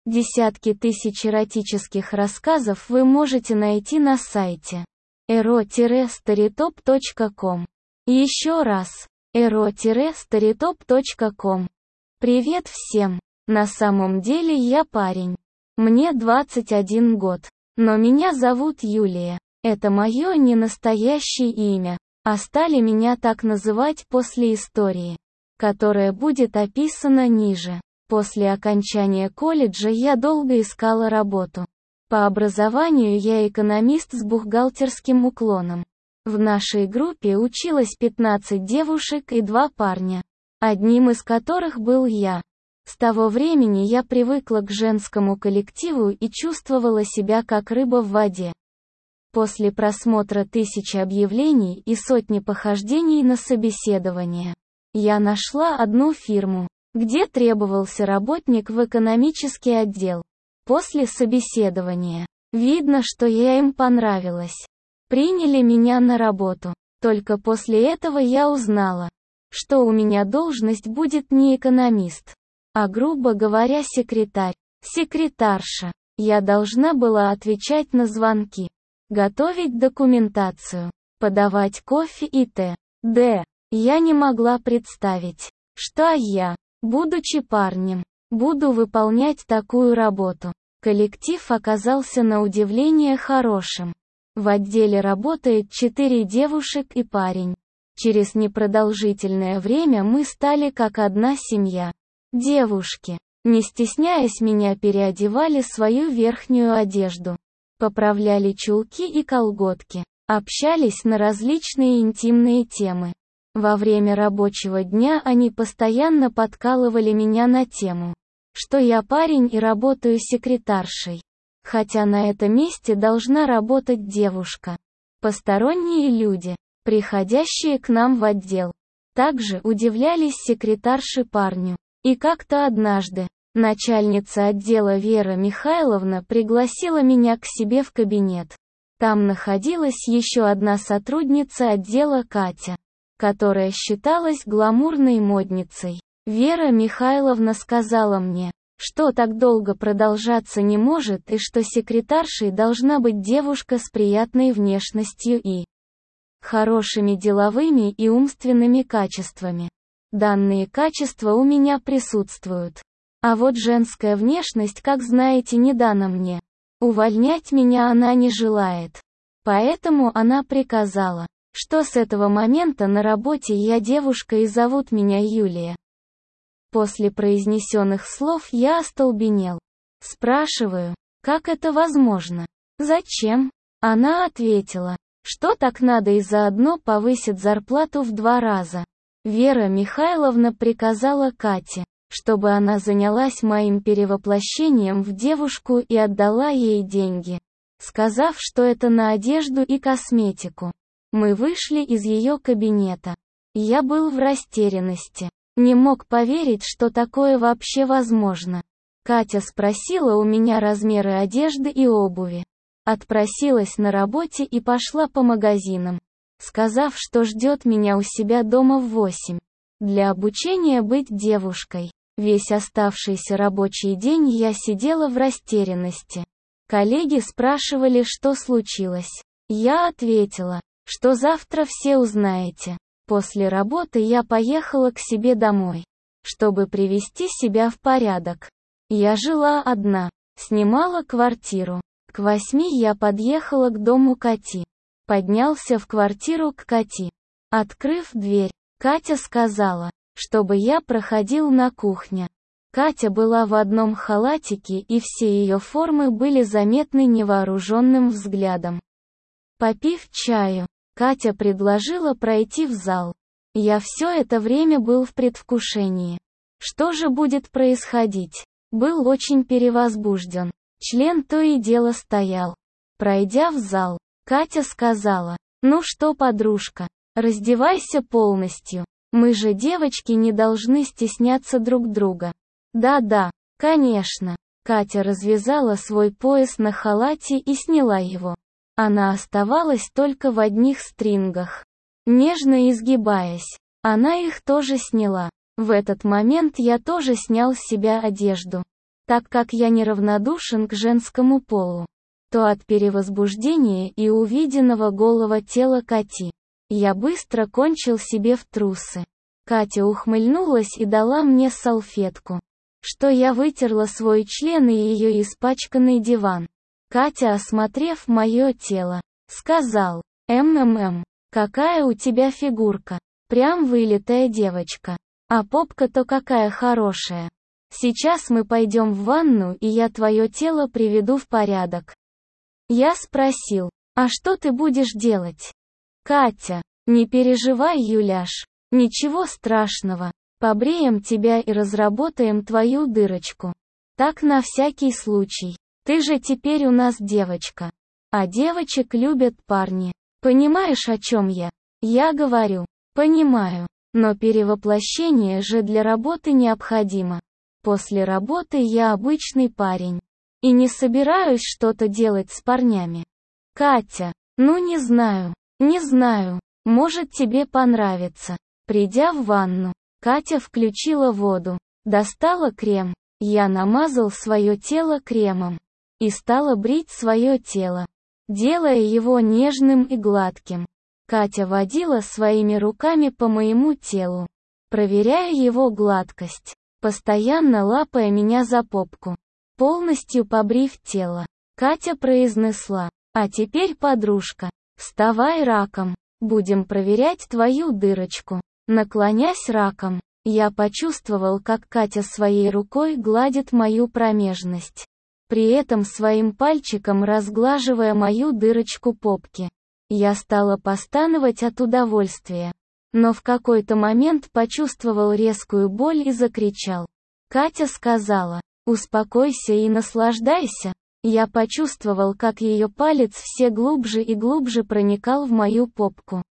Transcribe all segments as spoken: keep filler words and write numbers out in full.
Десятки тысяч эротических рассказов вы можете найти на сайте эро старитоп точка ком. Еще раз, эро старитоп точка ком. Привет всем! На самом деле я парень. Мне двадцать один год, но меня зовут Юлия. Это мое не настоящее имя, а стали меня так называть после истории, которая будет описана ниже. После окончания колледжа я долго искала работу. По образованию я экономист с бухгалтерским уклоном. В нашей группе училось пятнадцать девушек и два парня, одним из которых был я. С того времени я привыкла к женскому коллективу и чувствовала себя как рыба в воде. После просмотра тысячи объявлений и сотни похождений на собеседование, я нашла одну фирму, где требовался работник в экономический отдел. После собеседования, видно, что я им понравилась. Приняли меня на работу. Только после этого я узнала, что у меня должность будет не экономист, а, грубо говоря, секретарь, секретарша. Я должна была отвечать на звонки, готовить документацию, подавать кофе и т.д. Я не могла представить, что я, будучи парнем, буду выполнять такую работу. Коллектив оказался на удивление хорошим. В отделе работает четыре девушек и парень. Через непродолжительное время мы стали как одна семья. Девушки, не стесняясь меня, переодевали свою верхнюю одежду, поправляли чулки и колготки, общались на различные интимные темы. Во время рабочего дня они постоянно подкалывали меня на тему, что я парень и работаю секретаршей. Хотя на этом месте должна работать девушка. Посторонние люди, приходящие к нам в отдел, также удивлялись секретарше парню. И как-то однажды, начальница отдела Вера Михайловна пригласила меня к себе в кабинет. Там находилась еще одна сотрудница отдела Катя, которая считалась гламурной модницей. Вера Михайловна сказала мне, что так долго продолжаться не может и что секретаршей должна быть девушка с приятной внешностью и хорошими деловыми и умственными качествами. Данные качества у меня присутствуют. А вот женская внешность, как знаете, не дана мне. Увольнять меня она не желает. Поэтому она приказала, что с этого момента на работе я девушка и зовут меня Юлия. После произнесенных слов я остолбенел. Спрашиваю, как это возможно? Зачем? Она ответила, что так надо и заодно повысит зарплату в два раза. Вера Михайловна приказала Кате, чтобы она занялась моим перевоплощением в девушку и отдала ей деньги, сказав, что это на одежду и косметику. Мы вышли из ее кабинета. Я был в растерянности. Не мог поверить, что такое вообще возможно. Катя спросила у меня размеры одежды и обуви. Отпросилась на работе и пошла по магазинам, сказав, что ждет меня у себя дома в восемь. Для обучения быть девушкой. Весь оставшийся рабочий день я сидела в растерянности. Коллеги спрашивали, что случилось. Я ответила, что завтра все узнаете. После работы я поехала к себе домой, чтобы привести себя в порядок. Я жила одна, снимала квартиру. К восьми я подъехала к дому Кати. Поднялся в квартиру к Кати. Открыв дверь, Катя сказала, чтобы я проходил на кухню. Катя была в одном халатике, и все ее формы были заметны невооруженным взглядом. Попив чаю, Катя предложила пройти в зал. Я все это время был в предвкушении. Что же будет происходить? Был очень перевозбужден. Член то и дело стоял. Пройдя в зал, Катя сказала, ну что, подружка, раздевайся полностью. Мы же девочки не должны стесняться друг друга. Да-да, конечно. Катя развязала свой пояс на халате и сняла его. Она оставалась только в одних стрингах. Нежно изгибаясь, она их тоже сняла. В этот момент я тоже снял с себя одежду. Так как я неравнодушен к женскому полу, то от перевозбуждения и увиденного голого тела Кати, я быстро кончил себе в трусы. Катя ухмыльнулась и дала мне салфетку, что я вытерла свой член и ее испачканный диван. Катя, осмотрев мое тело, сказал: «МММ, какая у тебя фигурка, прям вылитая девочка, а попка-то какая хорошая. Сейчас мы пойдем в ванну и я твое тело приведу в порядок». Я спросил: «А что ты будешь делать?» «Катя, не переживай, Юляш, ничего страшного, побреем тебя и разработаем твою дырочку. Так на всякий случай. Ты же теперь у нас девочка. А девочек любят парни. Понимаешь, о чем я?» Я говорю: «Понимаю, но перевоплощение же для работы необходимо. После работы я обычный парень. И не собираюсь что-то делать с парнями». «Катя, ну не знаю, не знаю, может тебе понравится». Придя в ванну, Катя включила воду, достала крем, я намазал свое тело кремом и стала брить свое тело, делая его нежным и гладким. Катя водила своими руками по моему телу, проверяя его гладкость, постоянно лапая меня за попку. Полностью побрив тело, Катя произнесла: «А теперь, подружка, вставай раком, будем проверять твою дырочку». Наклонясь раком, я почувствовал, как Катя своей рукой гладит мою промежность, при этом своим пальчиком разглаживая мою дырочку попки. Я стала постановать от удовольствия, но в какой-то момент почувствовал резкую боль и закричал. Катя сказала: «Успокойся и наслаждайся». Я почувствовал, как ее палец все глубже и глубже проникал в мою попку.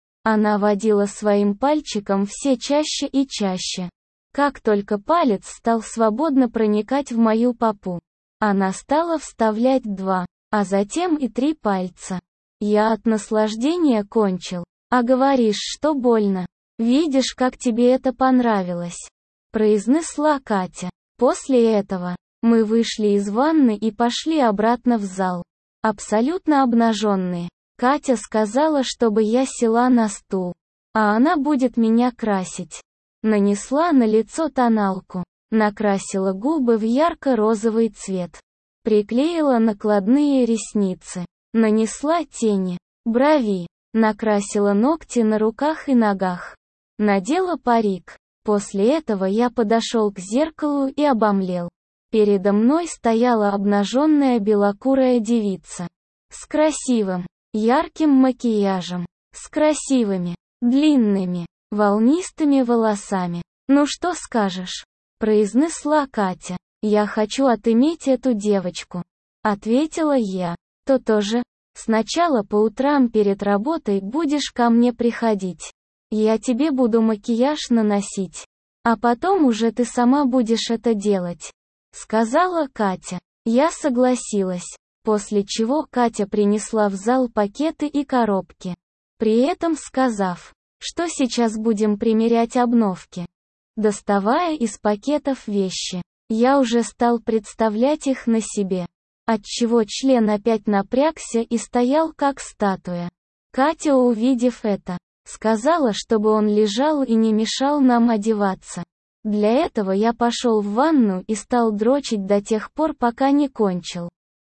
Она водила своим пальчиком все чаще и чаще. Как только палец стал свободно проникать в мою попу, она стала вставлять два, а затем и три пальца. Я от наслаждения кончил. «А говоришь, что больно. Видишь, как тебе это понравилось», — произнесла Катя. После этого мы вышли из ванны и пошли обратно в зал, абсолютно обнаженные. Катя сказала, чтобы я села на стул, а она будет меня красить. Нанесла на лицо тоналку, накрасила губы в ярко-розовый цвет, приклеила накладные ресницы, нанесла тени, брови, накрасила ногти на руках и ногах, надела парик. После этого я подошел к зеркалу и обомлел. Передо мной стояла обнаженная белокурая девица с красивым, ярким макияжем, с красивыми, длинными, волнистыми волосами. «Ну что скажешь?» — произнесла Катя. «Я хочу отыметь эту девочку», — ответила я. «То тоже. Сначала по утрам перед работой будешь ко мне приходить. Я тебе буду макияж наносить, а потом уже ты сама будешь это делать», — сказала Катя. Я согласилась. После чего Катя принесла в зал пакеты и коробки, при этом сказав, что сейчас будем примерять обновки. Доставая из пакетов вещи, я уже стал представлять их на себе, отчего член опять напрягся и стоял как статуя. Катя, увидев это, сказала, чтобы он лежал и не мешал нам одеваться. Для этого я пошел в ванну и стал дрочить до тех пор, пока не кончил.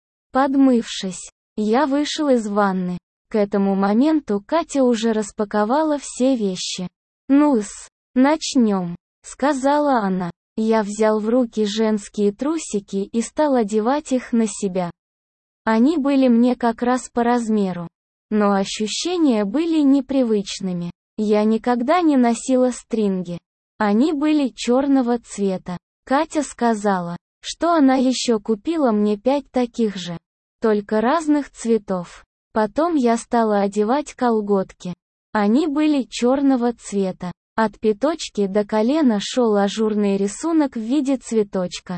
Подмывшись, я вышел из ванны. К этому моменту Катя уже распаковала все вещи. «Ну-с, начнем», — сказала она. Я взял в руки женские трусики и стал одевать их на себя. Они были мне как раз по размеру, но ощущения были непривычными. Я никогда не носила стринги. Они были черного цвета. Катя сказала, что она еще купила мне пять таких же, только разных цветов. Потом я стала одевать колготки. Они были черного цвета. От пяточки до колена шел ажурный рисунок в виде цветочка.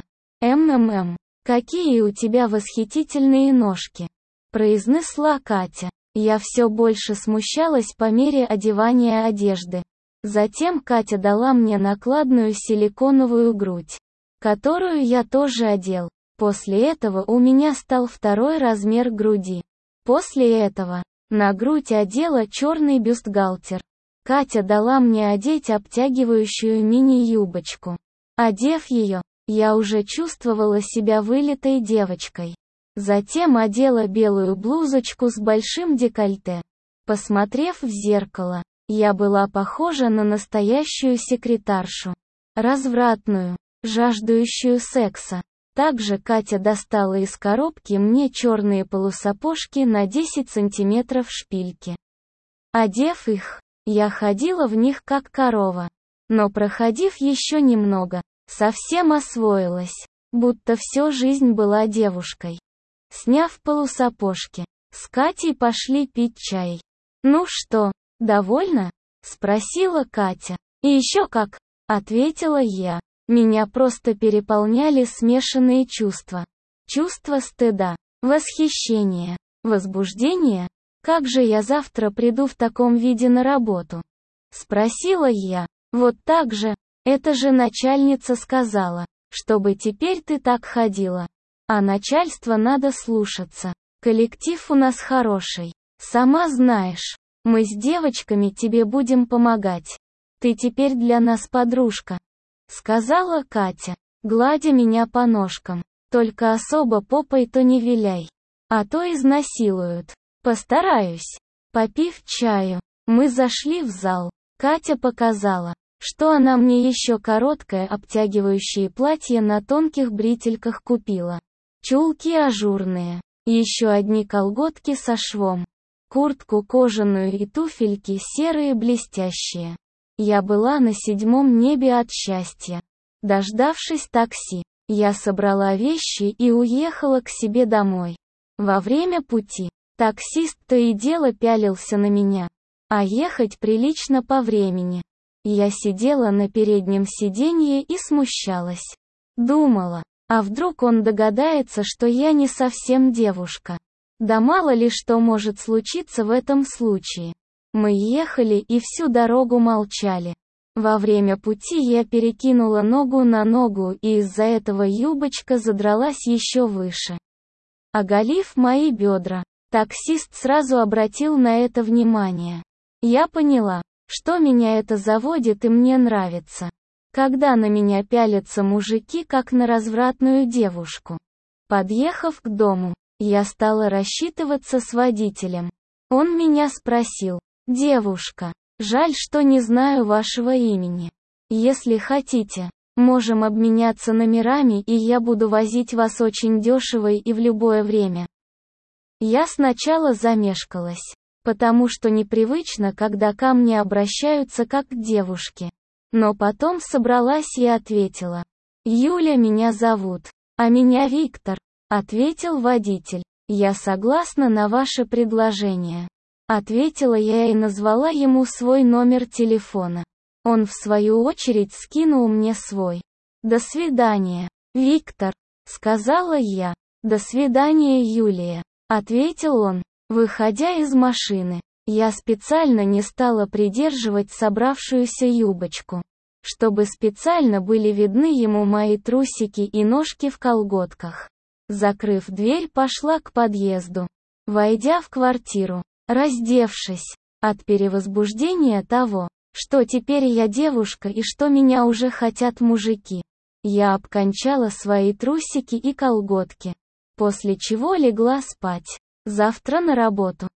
«МММ, какие у тебя восхитительные ножки», — произнесла Катя. Я все больше смущалась по мере одевания одежды. Затем Катя дала мне накладную силиконовую грудь, которую я тоже одел. После этого у меня стал второй размер груди. После этого на грудь одела черный бюстгальтер. Катя дала мне одеть обтягивающую мини-юбочку. Одев ее, я уже чувствовала себя вылитой девочкой. Затем одела белую блузочку с большим декольте. Посмотрев в зеркало, я была похожа на настоящую секретаршу. Развратную, жаждущую секса. Также Катя достала из коробки мне черные полусапожки на десять сантиметров шпильки. Одев их, я ходила в них как корова. Но проходив еще немного, совсем освоилась, будто всю жизнь была девушкой. Сняв полусапожки, с Катей пошли пить чай. «Ну что, довольна?» — спросила Катя. «И еще как!» — ответила я. Меня просто переполняли смешанные чувства. Чувство стыда, восхищения, возбуждения. «Как же я завтра приду в таком виде на работу?» — спросила я. «Вот так же, это же начальница сказала, чтобы теперь ты так ходила. А начальство надо слушаться. Коллектив у нас хороший. Сама знаешь, мы с девочками тебе будем помогать. Ты теперь для нас подружка», — сказала Катя, гладя меня по ножкам. «Только особо попой-то не виляй, а то изнасилуют». «Постараюсь». Попив чаю, мы зашли в зал. Катя показала, что она мне еще короткое обтягивающее платье на тонких бретельках купила. Чулки ажурные, еще одни колготки со швом, куртку кожаную и туфельки серые блестящие. Я была на седьмом небе от счастья. Дождавшись такси, я собрала вещи и уехала к себе домой. Во время пути, таксист то и дело пялился на меня, а ехать прилично по времени. Я сидела на переднем сиденье и смущалась. Думала, а вдруг он догадается, что я не совсем девушка? Да мало ли что может случиться в этом случае. Мы ехали и всю дорогу молчали. Во время пути я перекинула ногу на ногу, и из-за этого юбочка задралась еще выше, оголив мои бедра. Таксист сразу обратил на это внимание. Я поняла, что меня это заводит и мне нравится, когда на меня пялятся мужики как на развратную девушку. Подъехав к дому, я стала рассчитываться с водителем. Он меня спросил: «Девушка, жаль, что не знаю вашего имени. Если хотите, можем обменяться номерами, и я буду возить вас очень дешево и в любое время». Я сначала замешкалась, потому что непривычно, когда ко мне обращаются как к девушке. Но потом собралась и ответила: «Юля меня зовут, а меня Виктор», — ответил водитель. «Я согласна на ваше предложение», — ответила я и назвала ему свой номер телефона. Он в свою очередь скинул мне свой. «До свидания, Виктор», — сказала я. «До свидания, Юлия», — ответил он, выходя из машины. Я специально не стала придерживать собравшуюся юбочку, чтобы специально были видны ему мои трусики и ножки в колготках. Закрыв дверь, пошла к подъезду. Войдя в квартиру, раздевшись, от перевозбуждения того, что теперь я девушка и что меня уже хотят мужики, я обкончала свои трусики и колготки, после чего легла спать. Завтра на работу.